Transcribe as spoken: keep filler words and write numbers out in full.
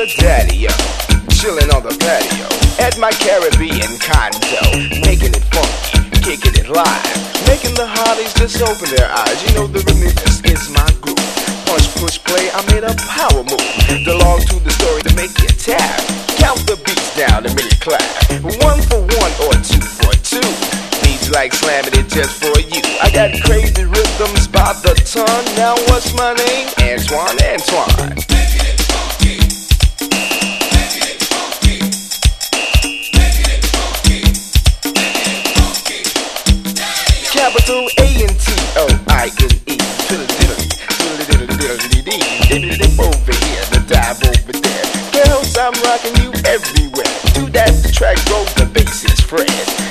the daddy-o, chilling on the patio at my Caribbean condo, making it funky, kicking it live, making the hotties just open their eyes. You know the rhythm is my groove. Punch, push, play, I made a power move. Belong to the story to make you tap. Count the beats down and make it clap. One for one or two for two. Beats like slamming it just for you. I got crazy rhythms by the ton. Now what's my name? Antoine, Antoine. Making it funky. Making it funky. Making it funky. Making it funky. Daddy-o. Capital A N T O I N E. Fiddle diddle, fiddle diddle diddle dee dee. Dip over here, the dive over there. Girls, I'm rocking you everywhere. Do that, the track goes, the bass is fresh.